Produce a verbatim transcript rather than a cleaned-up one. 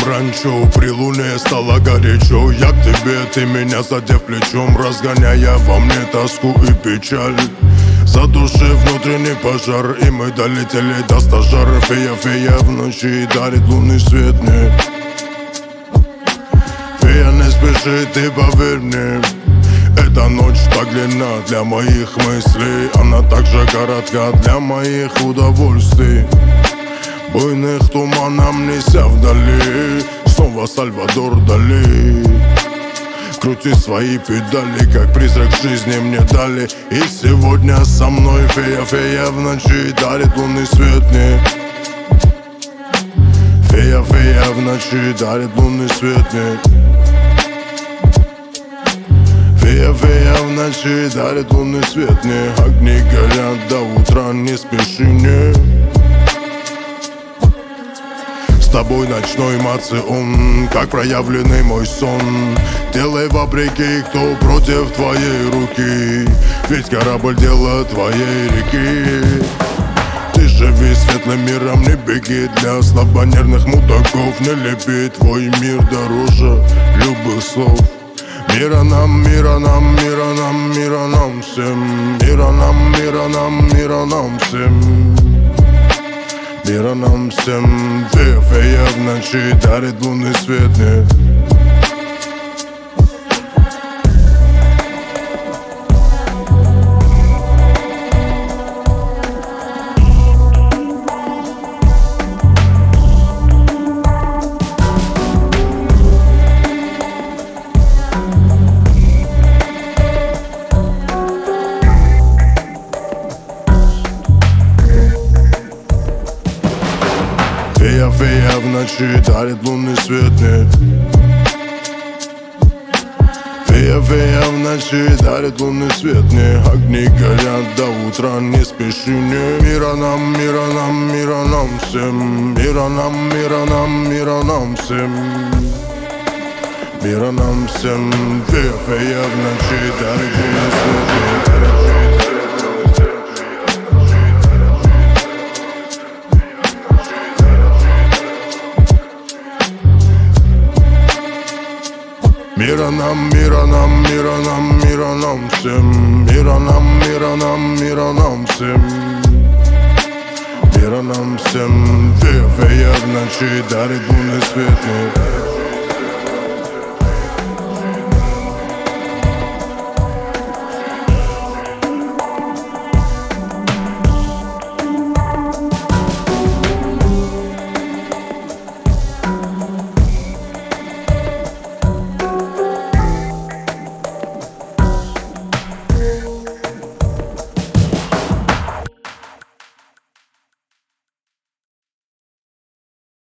в ранчо, при луне стало горячо. Я к тебе, ты меня задев плечом, разгоняя во мне тоску и печаль. Задушив внутренний пожар, и мы долетели до стажара. Фея, фея в ночи дарит лунный свет мне. Фея, не спеши, ты поверь мне. Эта ночь так длинна для моих мыслей, она также коротка для моих удовольствий. Буйных туманом неся вдали, снова Сальвадор Дали. Крути свои педали, как призрак жизни мне дали. И сегодня со мной фея, фея в ночи дарит лунный свет мне. Фея, фея в ночи дарит лунный свет мне. Фея, фея в ночи дарит лунный свет мне. Огни горят до утра, не спеши мне. С тобой ночной мацион, как проявленный мой сон. Делай вопреки, кто против твоей руки, ведь корабль дело твоей реки. Ты живи светлым миром, не беги, для слабонервных мудаков не лепи твой мир дороже любых слов. Мира нам, мира нам, мира нам, мира нам всем. Мира нам, мира нам, мира нам всем. Мира нам всем. Фея, фея в ночи дарит лунный свет мне. Фея, фея в ночи дарит лунный свет мне. Фея, фея в ночи дарит лунный свет мне. Огни горят до утра, не спеши мне. Мира нам, мира нам, мира нам всем. Мира нам, мира нам, мира нам всем. Мира нам всем. Фея, фея в ночи дарит лунный свет мне. Мира нам, мира нам, мира нам, мира нам всем. Мира нам, мира нам, мира нам всем. Мира нам всем. Фея, фея в ночи дарит лунный свет мне.